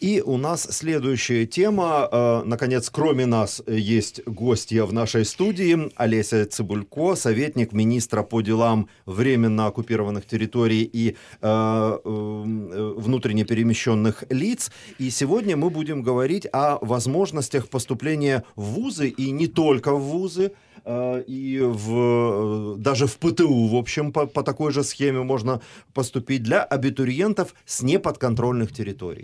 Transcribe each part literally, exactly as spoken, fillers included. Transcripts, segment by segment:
И у нас следующая тема. Наконец, кроме нас, есть гостья в нашей студии. Олеся Цыбулько, советник министра по делам временно оккупированных территорий и э, внутренне перемещенных лиц. И сегодня мы будем говорить о возможностях поступления в вузы, и не только в вузы, и в, даже в ПТУ, в общем, по, по такой же схеме можно поступить для абитуриентов с неподконтрольных территорий.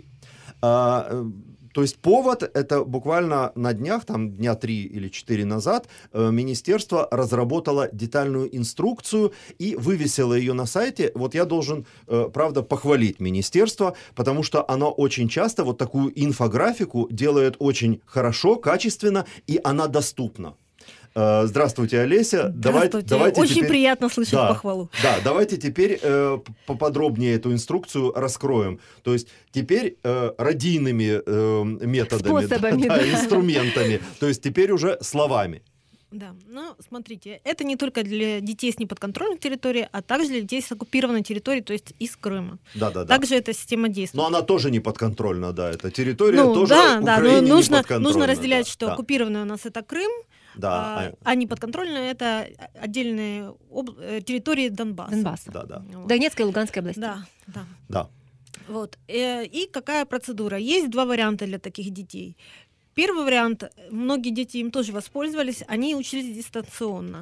А, то есть повод, это буквально на днях, там дня три или четыре назад, министерство разработало детальную инструкцию и вывесило ее на сайте. Вот я должен, правда, похвалить министерство, потому что оно очень часто вот такую инфографику делает очень хорошо, качественно, и она доступна. Здравствуйте, Олеся. Здравствуйте. Давайте Очень теперь... приятно слышать да, похвалу. Да, давайте теперь э, поподробнее эту инструкцию раскроем. То есть теперь э, радийными э, методами, способами, да, да. да, инструментами, то есть теперь уже словами. Да, ну, смотрите, это не только для детей с неподконтрольных территорий, а также для детей с оккупированной территории, то есть из Крыма. Да, да, да. Также эта система действует. Но она тоже не подконтрольна, да, эта территория ну, тоже да, Украине да, но нужно, не подконтрольна. нужно разделять, да, что да. оккупированная у нас это Крым, Да, а, а неподконтрольные это отдельные об... территории Донбасса. Донбасса. Да, да. Вот. Донецкой и Луганской области. Да, да. Да. Вот. И какая процедура? Есть два варианта для таких детей. Первый вариант, многие дети им тоже воспользовались, они учились дистанционно.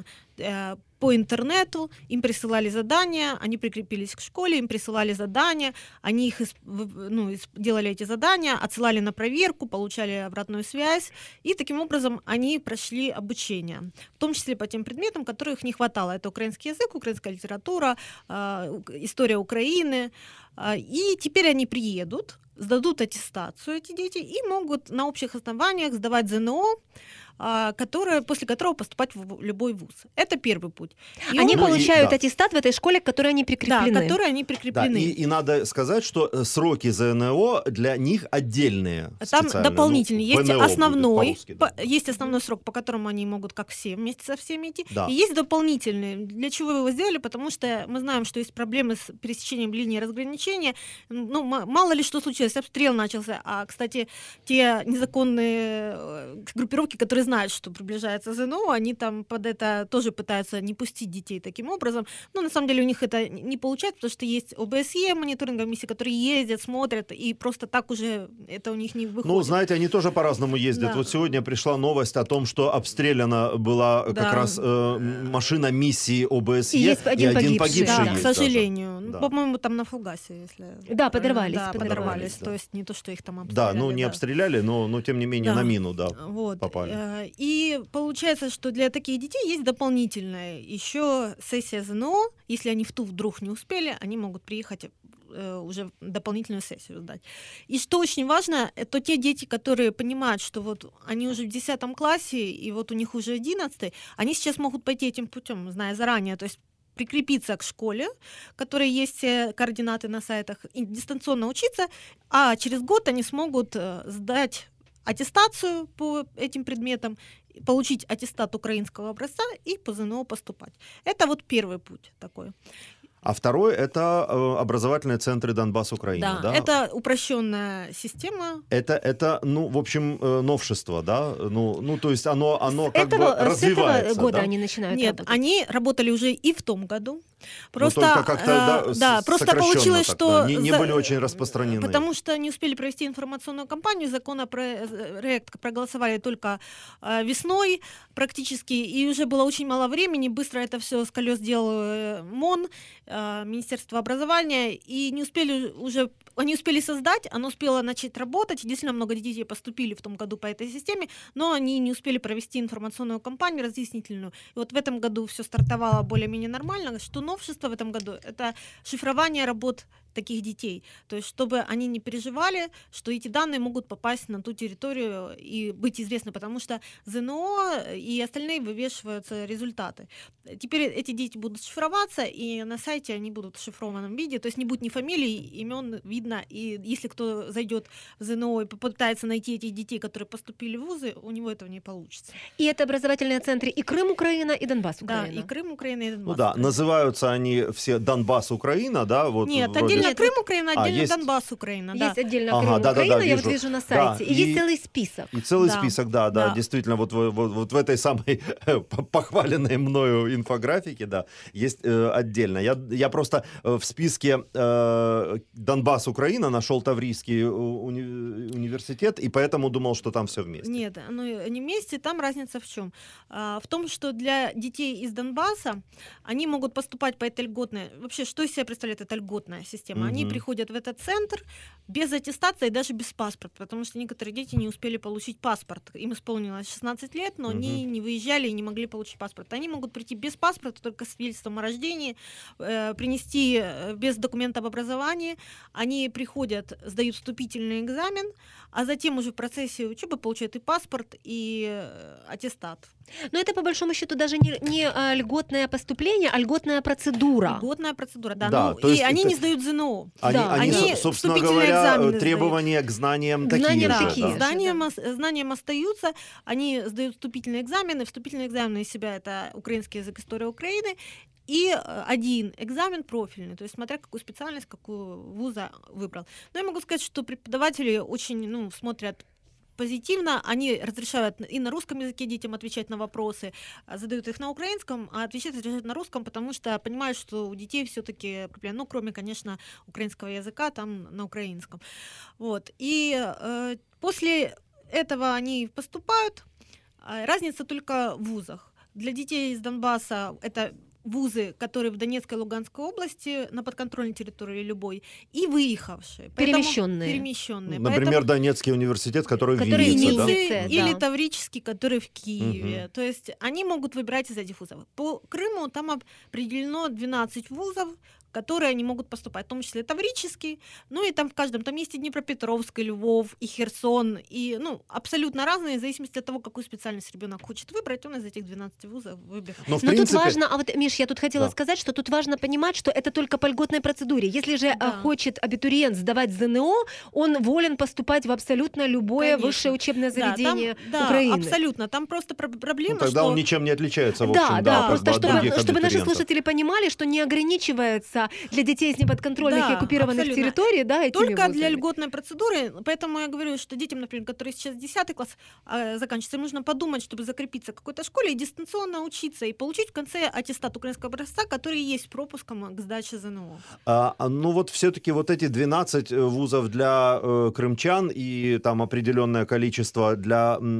По интернету им присылали задания, они прикрепились к школе, им присылали задания, они их ну, делали эти задания, отсылали на проверку, получали обратную связь, и таким образом они прошли обучение, в том числе по тем предметам, которых не хватало. Это украинский язык, украинская литература, история Украины. И теперь они приедут, сдадут аттестацию эти дети и могут на общих основаниях сдавать ЗНО, который, после которого поступать в любой вуз. Это первый путь. И они он... получают ну, и, да. аттестат в этой школе, к которой они прикреплены. Да, к которой они прикреплены. Да, и, и надо сказать, что сроки ЗНО для них отдельные. Там дополнительные. Ну, есть основной, да. по, есть основной срок, по которому они могут как все вместе со всеми идти. Да. И есть дополнительные. Для чего его сделали? Потому что мы знаем, что есть проблемы с пересечением линии разграничения. Ну, мало ли что случилось, обстрел начался. А, кстати, те незаконные группировки, которые знают, что приближается ЗНО, они там под это тоже пытаются не пустить детей таким образом. Но на самом деле у них это не получается, потому что есть ОБСЕ, мониторинговые миссии, которые ездят, смотрят, и просто так уже это у них не выходит. Ну, знаете, они тоже по-разному ездят. Да. Вот сегодня пришла новость о том, что обстреляна была да. как раз э, машина миссии ОБСЕ, и, есть один и один погибший, погибший да, есть. к сожалению. Да. Ну, по-моему, там на фугасе, если... Да, подорвались. Да, подорвались. подорвались То да. есть не то, что их там Да, обстреляли. ну не да. обстреляли, но, но тем не менее да. на мину, да, вот. попали. И получается, что для таких детей есть дополнительная еще сессия ЗНО. Если они в ту вдруг не успели, они могут приехать э, уже дополнительную сессию сдать. И что очень важно, это те дети, которые понимают, что вот они уже в десятом классе, и вот у них уже одиннадцатый, они сейчас могут пойти этим путем, зная заранее, то есть прикрепиться к школе, в которой есть координаты на сайтах, и дистанционно учиться, а через год они смогут сдать аттестацию по этим предметам, получить аттестат украинского образца и по ЗНО поступать. Это вот первый путь такой. А второй — это э, образовательные центры Донбасс Украины, да, да? это упрощенная система. Это, это, ну, в общем, э, новшество, да? Ну, ну, то есть оно, оно как этого, бы развивается, с этого года да? они начинают Нет, работать. они работали уже и в том году. Просто, но только как-то, э, да, да, просто получилось, так, что... Да, не, не за... были очень распространены. Потому что не успели провести информационную кампанию, законопроект проголосовали только э, весной практически, и уже было очень мало времени, быстро это все с колес делал МОН, э, Министерство образования, и не успели уже... Они успели создать, оно успело начать работать, и действительно много детей поступили в том году по этой системе, но они не успели провести информационную кампанию разъяснительную. И вот в этом году все стартовало более-менее нормально. Что новшество в этом году — это шифрование работ таких детей. То есть чтобы они не переживали, что эти данные могут попасть на ту территорию и быть известны, потому что ЗНО и остальные вывешиваются результаты. Теперь эти дети будут шифроваться, и на сайте они будут в шифрованном виде, то есть не будет ни фамилий, имен видно, и если кто зайдет в ЗНО и попытается найти этих детей, которые поступили в вузы, у него этого не получится. И это образовательные центры и Крым, Украина, и Донбасс, Украина. Да, и Крым, Украина, и Донбасс. Ну да, Украина. называются они все Донбасс, Украина, да? Вот Нет, вроде отдельная отдельно Нет, Крым, Украина, А, отдельно есть- Донбасс, Украина. Да. Есть отдельно Ага, Крым, да-да-да, Украина, я вот вижу. вижу на Да, сайте. И и- есть целый список. И целый Да. список, да, да, Да. действительно, вот, вот, вот, вот в этой самой похваленной мною инфографике, да, есть э, отдельно. Я, я просто э, в списке э, Донбасс, Украина нашел Таврийский уни- университет, и поэтому думал, что там все вместе. Нет, ну не вместе, там разница в чем? В том, что для детей из Донбасса они могут поступать по этой льготной. Вообще, что из себя представляет эта льготная система? Они Мгм. приходят в этот центр без аттестации и даже без паспорта, потому что некоторые дети не успели получить паспорт. Им исполнилось шестнадцать лет, но они Мгм. не выезжали и не могли получить паспорт. Они могут прийти без паспорта, только с свидетельством о рождении, э, принести э, без документа об образовании. Они приходят, сдают вступительный экзамен, а затем уже в процессе учебы получают и паспорт, и э, аттестат. Но это, по большому счету, даже не, не а, льготное поступление, а льготная процедура. Льготная процедура, да. Да, ну, то и есть они это- не сдают ЗНО. Они, Да. они, Они со- собственно вступительные говоря, экзамены э, сдают. требования к знаниям К такие знаниям же. такие да. же. Знаниям, да. ос- знаниям остаются, они сдают вступительные экзамены. Вступительные экзамены из себя это украинский язык, история Украины, и э, один экзамен профильный, то есть смотря какую специальность, какую вуза выбрал. Но я могу сказать, что преподаватели очень ну, смотрят позитивно, они разрешают и на русском языке детям отвечать на вопросы, а задают их на украинском, а отвечать разрешают на русском, потому что понимают, что у детей все-таки проблема, ну, кроме, конечно, украинского языка, там на украинском. Вот. И э, после этого они поступают. А разница только в вузах. Для детей из Донбасса это вузы, которые в Донецкой и Луганской области, на подконтрольной территории любой, и выехавшие. Поэтому- Перемещенные. Перемещенные. Например, Донецкий университет, который, Который в в Виннице, да? Виннице. Винницы да. или Таврический, который в Киеве. Мгм. То есть они могут выбирать из этих вузов. По Крыму там определено двенадцать вузов, в которые они могут поступать, в том числе Таврический, ну и там в каждом, там есть и Днепропетровск, и Львов, и Херсон, и, ну, абсолютно разные, в зависимости от того, какую специальность ребенок хочет выбрать, он из этих двенадцати вузов выбирает. Но, в Но принципе, тут важно, а вот, Миш, я тут хотела Да. сказать, что тут важно понимать, что это только по льготной процедуре. Если же а, Да. хочет абитуриент сдавать ЗНО, он волен поступать в абсолютно любое Конечно. высшее учебное Да, там- заведение да, Украины. абсолютно. Там просто про- ну, проблема, тогда что... он ничем не отличается, в Да, общем, да, да, как просто бы от чтобы, других чтобы наши абитуриентов. слушатели понимали, что не ограничивается для детей из неподконтрольных Да, и оккупированных абсолютно. территорий, да, этими Только вузами. для льготной процедуры, поэтому я говорю, что детям, например, которые сейчас десятый класс э, заканчивается, им нужно подумать, чтобы закрепиться в какой-то школе и дистанционно учиться, и получить в конце аттестат украинского образца, который есть пропуском к сдаче ЗНО. А, а, ну вот все-таки вот эти двенадцать э, вузов для э, крымчан и там определенное количество для м,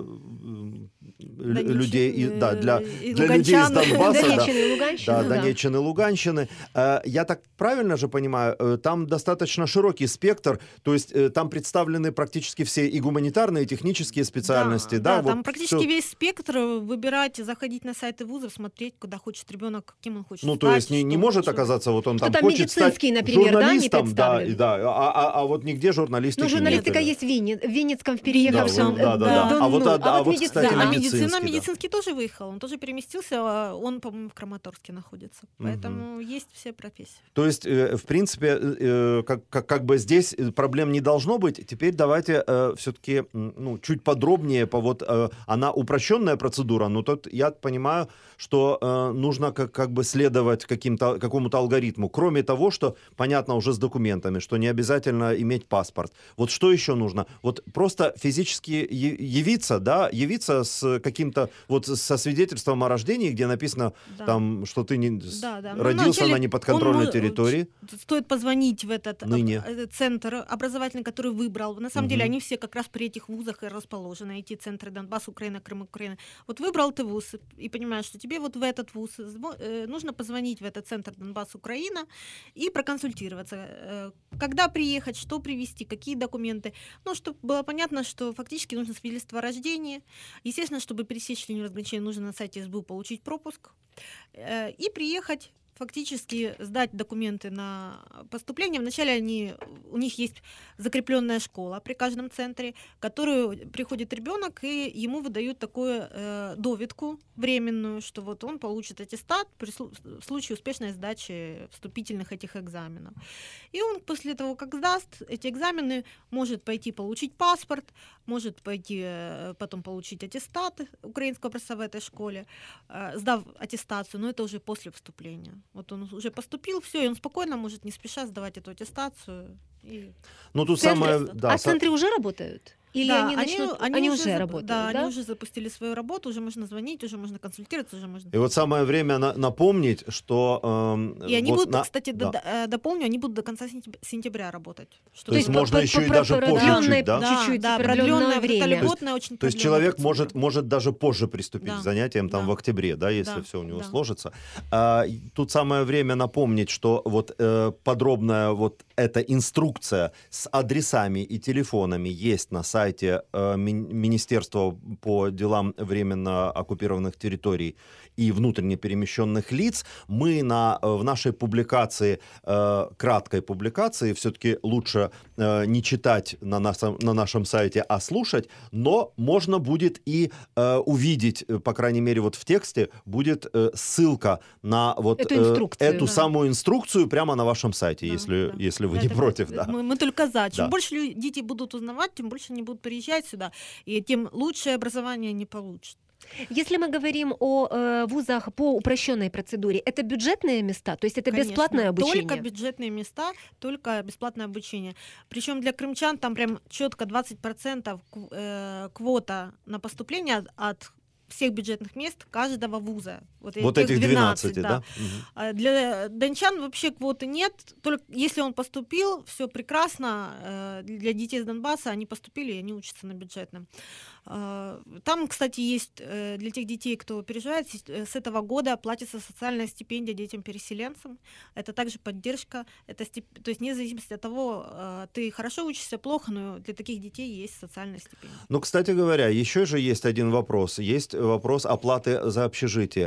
э, лю- Донеччины, людей, и, да, для, и для людей из луганчан. Донбасса, да, Донеччины и Луганщины, да, да. Донеччины, Луганщины. Э, Я так правильно же понимаю, э, там достаточно широкий спектр, то есть э, там представлены практически все и гуманитарные, и технические специальности, да? там вот практически всё. весь спектр, выбирать, заходить на сайты вузов, смотреть, куда хочет ребенок, кем он хочет Ну, то стать, есть не, не что может хочет. оказаться, вот он Что там, там хочет стать медицинский, например, да, не журналистом, да, представлен? и да, а, а, а вот нигде журналистики Ну, журналистика нет. есть в, Винни- в Винницком, в переехавшем. Да, да, да, да. А вот, а, а вот, медицина- кстати, Да, а медицинский, медицина, да. медицинский тоже выехал, он тоже переместился, а он, по-моему, в Краматорске находится. Мгм. Поэтому есть все профессии. То есть, э, в принципе, э, э, как, как, как бы здесь э, проблем не должно быть. Теперь давайте все-таки ну, чуть подробнее по вот э, она упрощенная процедура, но тут я понимаю, что э, нужно как, как бы следовать каким-то, какому-то алгоритму. Кроме того, что понятно уже с документами, что не обязательно иметь паспорт. Вот что еще нужно? Вот просто физически я- явиться, да, явиться с каким-то, вот со свидетельством о рождении, где написано Да. там, что ты не, с- Да, да. Ну, родился вначале на неподконтрольной он мо- территории. Стоит позвонить в этот об- Ныне. э, центр образовательный, который выбрал. На самом деле Мгм. они все как раз при этих вузах и расположены, эти центры Донбасс, Украина, Крым, Украина. Вот выбрал ты вуз и понимаешь, что тебе вот в этот вуз зво- э, нужно позвонить в этот центр Донбасс, Украина и проконсультироваться, э, когда приехать, что привезти, какие документы. Ну, чтобы было понятно, что фактически нужно свидетельство о рождении. Естественно, чтобы пересечь линию разграничения, нужно на сайте эс бэ у получить пропуск э, и приехать, фактически сдать документы на поступление. Вначале они, у них есть закрепленная школа при каждом центре, в которую приходит ребенок, и ему выдают такую э, довидку временную, что вот он получит аттестат при слу- в случае успешной сдачи вступительных этих экзаменов. И он после того, как сдаст эти экзамены, может пойти получить паспорт, может пойти э, потом получить аттестат украинского образца в этой школе, э, сдав аттестацию, но это уже после вступления. Вот он уже поступил, все, и он спокойно может не спеша сдавать эту аттестацию. И... Ну, тут В центре- самое... Да, а са- центры уже работают? Или Да, они начнут? Они, уже зап- работают, да, да? они уже запустили свою работу, уже можно звонить, уже можно консультироваться, уже можно... И вот самое время на- напомнить, что... эм, И они вот будут, на- кстати, да. до- э, дополню, они будут до конца сентяб- сентября работать. Что То есть это- можно по- еще по- и даже по- позже продлённое чуть, да? Да, чуть-чуть, да, продлённое продлённое, вот это время. льготная, очень То есть продлённая человек процедура. может, может даже позже приступить Да. к занятиям там Да. в октябре, да, если Да. все у него Да. сложится. А, и тут самое время напомнить, что вот э, подробная вот эта инструкция с адресами и телефонами есть на сайте э, Мин- Министерства по делам временно оккупированных территорий и внутренне перемещенных лиц. Мы на, э, в нашей публикации, э, краткой публикации, все-таки лучше э, не читать на, нашем, на нашем сайте, а слушать, но можно будет и э, увидеть, э, по крайней мере, вот в тексте будет э, ссылка на вот Эту э, инструкцию, эту да. самую инструкцию прямо на вашем сайте, Да, если, да. если вы Да, не это- против. Да. Мы, мы только за. Чем Да. больше лю- дети будут узнавать, тем больше они будут приезжать сюда, и тем лучшее образование они получат. Если мы говорим о э, вузах по упрощенной процедуре, это бюджетные места, то есть это Конечно. бесплатное обучение? Только бюджетные места, только бесплатное обучение. Причем для крымчан там прям четко двадцать процентов кв- э, квота на поступление от, от всех бюджетных мест каждого вуза. Вот, Вот этих этих двенадцать, да? да. Мгм. А Для дончан вообще квоты нет. Только если он поступил, все прекрасно. Э, Для детей из Донбасса они поступили, и они учатся на бюджетном. А, Там, кстати, есть э, для тех детей, кто переживает, с э, с этого года платится социальная стипендия детям-переселенцам. Это также поддержка. Это стип- То есть вне зависимости от того, э, ты хорошо учишься, плохо, но для таких детей есть социальная стипендия. Ну, кстати говоря, еще же есть один вопрос. Есть вопрос оплаты за общежитие.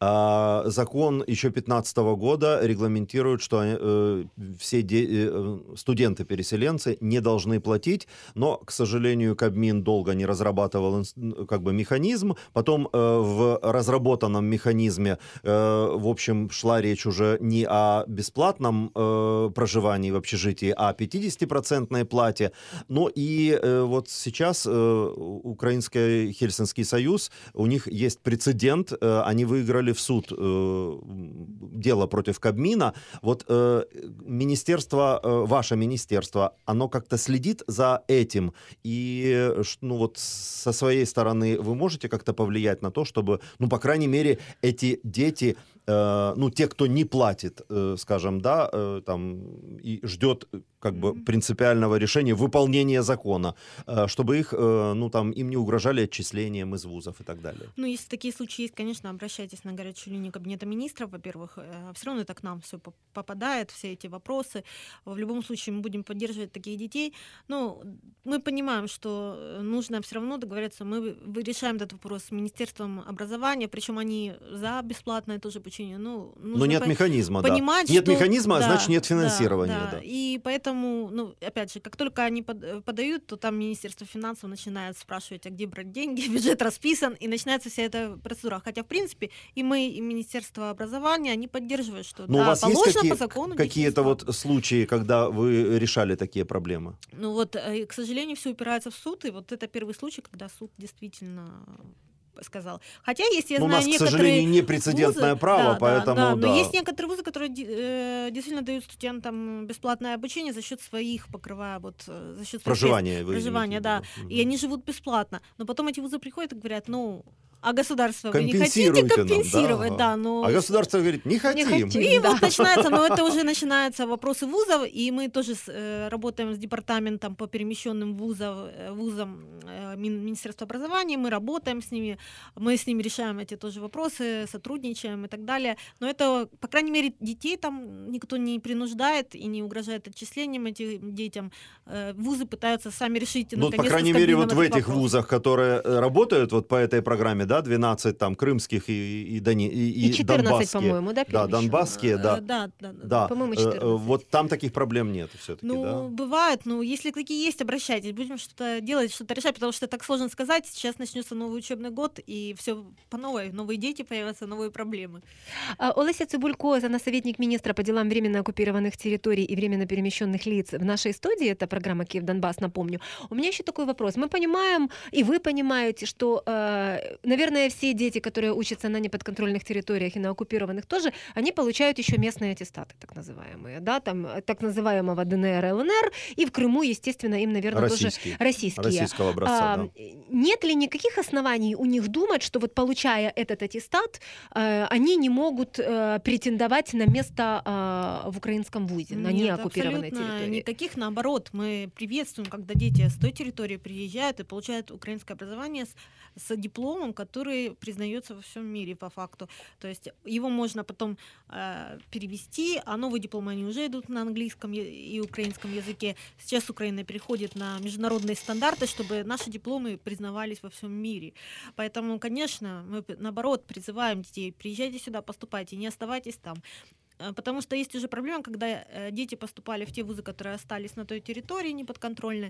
А, закон еще пятнадцатого года регламентирует, что э, все де- э, студенты-переселенцы не должны платить, но, к сожалению, Кабмин долго не разрабатывал инс- как бы механизм. Потом э, в разработанном механизме, э, в общем, шла речь уже не о бесплатном э, проживании в общежитии, а о пятидесятипроцентной плате. Ну и э, вот сейчас э, Украинский Хельсинский союз, у них есть прецедент, э, они выиграли в суд э, дело против Кабмина. Вот э, министерство, э, ваше министерство, оно как-то следит за этим, и э, ш- ну вот со своей стороны вы можете как-то повлиять на то, чтобы, ну, по крайней мере, эти дети, э, ну, те, кто не платит, э, скажем, да, э, там, и ждет э, как бы Мгм. принципиального решения, выполнения закона, э, чтобы их, э, ну, там, им не угрожали отчислением из вузов и так далее. Ну, если такие случаи есть, конечно, обращайтесь на горячую линию Кабинета министров, во-первых. Все равно это к нам все попадает, все эти вопросы. В любом случае мы будем поддерживать таких детей. Ну, мы понимаем, что э, нужно все равно договориться. Мы вы- решаем этот вопрос с Министерством образования, причем они за бесплатное тоже обучение. Ну, Но нужно нет по- механизма, да. понимать, Нет что- механизма, а да, значит нет да, финансирования, да. да. И поэтому, ну, опять же, как только они под- э, подают, то там Министерство финансов начинает спрашивать, а где брать деньги, бюджет расписан, и начинается вся эта процедура. Хотя, в принципе, и мы, и Министерство образования, они поддерживают, что Но да, у вас есть положено какие- по закону. дети какие-то бесплатно. вот случаи, когда вы решали такие проблемы? Ну вот, э, к сожалению, все упирается в суд, и вот это первый случай, когда суд действительно сказал. Хотя есть, я Ну, у знаю, нас, к некоторые сожалению, не прецедентное вузы- право, да, да, поэтому да, но да. есть некоторые вузы, которые де- э, действительно дают студентам бесплатное обучение за счет своих, покрывая вот э, за счет своих Проживание, средств. вы проживания, имеете в да, виду. и Мгм. они живут бесплатно. Но потом эти вузы приходят и говорят, ну, а государство вы не хотите Компенсируйте нам, компенсировать, да. да, но А государство говорит, не хотим. хотим. и Да. вот начинается, но это уже начинаются вопросы вузов, и мы тоже с, э, работаем с департаментом по перемещенным вузов, э, вузам э, Мин- Министерства образования, мы работаем с ними, мы с ними решаем эти тоже вопросы, сотрудничаем и так далее. Но это, по крайней мере, детей там никто не принуждает и не угрожает отчислением этим детям. Э, Вузы пытаются сами решить. Ну, по наконец-то, крайней с мере, Кабмином вот в этот этих вопрос. вузах, которые э, работают вот по этой программе, да, двенадцать там крымских и, и, Дони- и, И четырнадцать, донбасские. по-моему, да, Да, перемещённых? донбасские, Э, да. да, да, да. Да, По-моему, Э, э, четырнадцать. вот там таких проблем нет все-таки, Ну, да. бывает, но если такие есть, обращайтесь, будем что-то делать, что-то решать, потому что так сложно сказать, сейчас начнется новый учебный год, и все по новой, новые дети появятся, новые проблемы. А, Олеся Цибулько, замсоветник министра по делам временно оккупированных территорий и временно перемещенных лиц в нашей студии, это программа «Киев-Донбасс», напомню. У меня еще такой вопрос. Мы понимаем, и вы понимаете, что, э, наверное, наверное, все дети, которые учатся на неподконтрольных территориях и на оккупированных тоже, они получают еще местные аттестаты, так называемые, да, там, так называемого ДНР, ЛНР, и в Крыму, естественно, им, наверное, Российские. тоже российские. Российского образца, а, да. Нет ли никаких оснований у них думать, что вот получая этот аттестат, э, они не могут э, претендовать на место э, в украинском вузе, на Нет, неоккупированной абсолютно территории? никаких, наоборот, мы приветствуем, когда дети с той территории приезжают и получают украинское образование с, с дипломом, который признается во всем мире по факту. То есть его можно потом э, перевести, а новые дипломы, они уже идут на английском и украинском языке. Сейчас Украина переходит на международные стандарты, чтобы наши дипломы признавались во всем мире. Поэтому, конечно, мы, наоборот, призываем детей, приезжайте сюда, поступайте, не оставайтесь там. Потому что есть уже проблема, когда дети поступали в те вузы, которые остались на той территории неподконтрольной,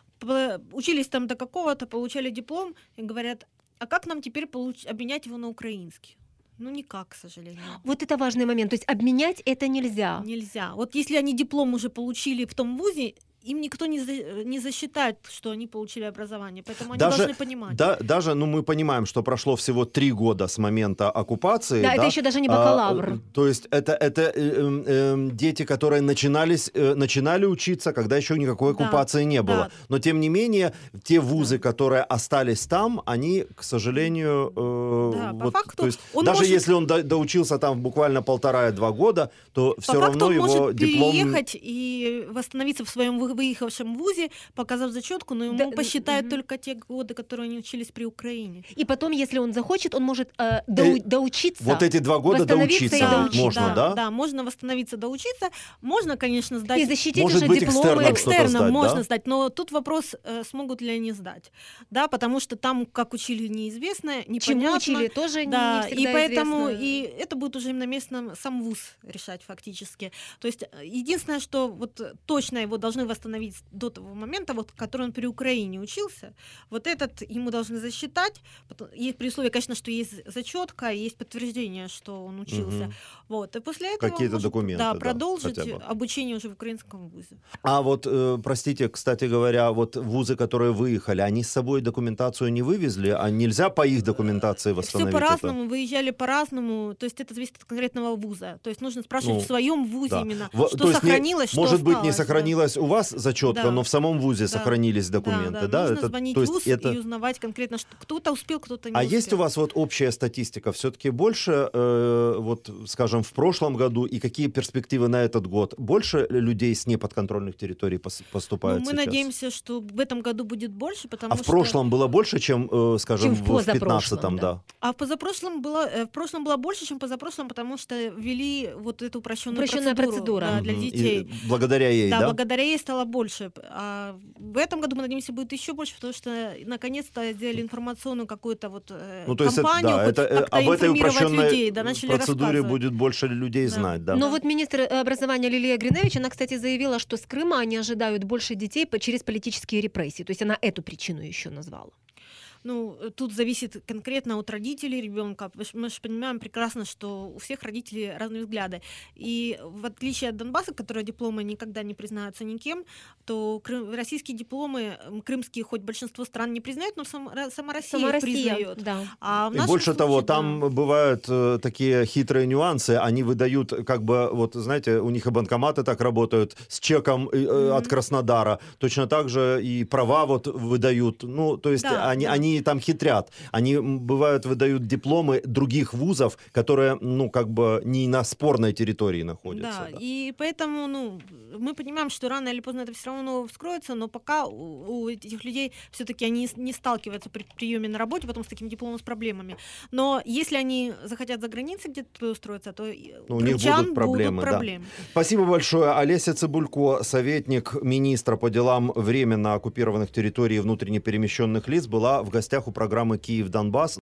учились там до какого-то, получали диплом и говорят, а как нам теперь получ- обменять его на украинский? Ну, никак, к сожалению. Вот это важный момент. То есть обменять это нельзя. Нельзя. Вот если они диплом уже получили в том вузе, им никто не, за, не засчитает, что они получили образование, поэтому они даже, должны понимать. Да, даже, ну, мы понимаем, что прошло всего три года с момента оккупации. Да, да? это еще даже не бакалавр. А, то есть это, это э, э, э, дети, которые начинались, э, начинали учиться, когда еще никакой оккупации да, не было. Да. Но, тем не менее, те вузы, да. которые остались там, они, к сожалению... Э, да, вот, по факту то есть, он даже может... если он до, доучился там буквально полтора-два года, то все по равно факту его он может диплом... переехать и восстановиться в своем выехавшем вузе, показав зачетку, но ему да, посчитают угу. только те годы, которые они учились при Украине. И потом, если он захочет, он может э, доу- э, доучиться. Вот эти два года доучиться да, можно, да, да? Да, можно восстановиться, доучиться. Можно, конечно, сдать... И защитить может уже быть, дипломы. экстерном, экстерном сдать, можно да? сдать, но тут вопрос, э, смогут ли они сдать. Да, потому что там, как учили, неизвестно, непонятно. Чему учили, тоже да, не всегда и поэтому известно. и это будет уже на местном сам вуз решать фактически. То есть единственное, что вот точно его должны восстановить до того момента, вот, который он при Украине учился, вот этот ему должны засчитать, и при условии, конечно, что есть зачетка, есть подтверждение, что он учился. Угу. Вот, и после этого какие-то может, документы, да, да, продолжить хотя бы. обучение уже в украинском вузе. А вот, э, простите, кстати говоря, вот вузы, которые выехали, они с собой документацию не вывезли, а нельзя по их документации восстановить Все по-разному, это? Выезжали по-разному, то есть это зависит от конкретного вуза. То есть нужно спрашивать ну, в своем вузе да. именно, в, что то есть сохранилось, не, что может осталось. быть, не сохранилась да. у вас зачетка, да. но в самом вузе да. сохранились документы, да? да? да? Нужно это, звонить то в есть вуз это... и узнавать конкретно, что кто-то успел, кто-то не а успел. есть у вас вот общая статистика? Все-таки больше, э, вот, скажем, в прошлом году и какие перспективы на этот год? Больше людей с неподконтрольных территорий поступают ну, мы сейчас? надеемся, что в этом году будет больше, потому а что... в прошлом было больше, чем, э, скажем, чем в, в пятнадцатом, да? да. А в позапрошлом было, в прошлом было больше, чем позапрошлом, потому что ввели вот эту упрощенную, упрощенная процедуру процедура да, для Мгм. детей. И благодаря ей, да? Да, благодаря ей стало больше. А в этом году, мы надеемся, будет еще больше, потому что наконец-то сделали информационную какую-то вот э, ну, то есть кампанию, это, да, это, как-то об этой информировать упрощенной людей, да, начали процедуре рассказывать. будет больше людей Да. знать, да. Но Да. вот министр образования Лилия Гриневич, она, кстати, заявила, что с Крыма они ожидают больше детей по- через политические репрессии. То есть она эту причину еще назвала. Ну, тут зависит конкретно от родителей ребенка. Мы же понимаем прекрасно, что у всех родителей разные взгляды. И в отличие от Донбасса, которые дипломы никогда не признаются никем, то кры- российские дипломы, крымские, хоть большинство стран не признают, но сам, сама Россия Сама их Россия, признает. да. А в И нашем больше случае, того, да. там бывают э, такие хитрые нюансы. Они выдают, как бы, вот знаете, у них и банкоматы так работают с чеком э, Мгм. от Краснодара. Точно так же и права вот выдают. Ну, то есть Да, они, да. они там хитрят. Они, м, бывают, выдают дипломы других вузов, которые, ну, как бы не на спорной территории находятся. Да, Да. и поэтому, ну, мы понимаем, что рано или поздно это все равно вскроется, но пока у, у этих людей все-таки они не сталкиваются при приеме на работе потом с таким дипломом, с проблемами. Но если они захотят за границей где-то устроиться, то Ну, у у них крымчан будут проблемы, да. проблемы. Спасибо большое. Олеся Цыбулько, советник министра по делам временно оккупированных территорий и внутренне перемещенных лиц, была в гостях у программы «Киев-Донбасс».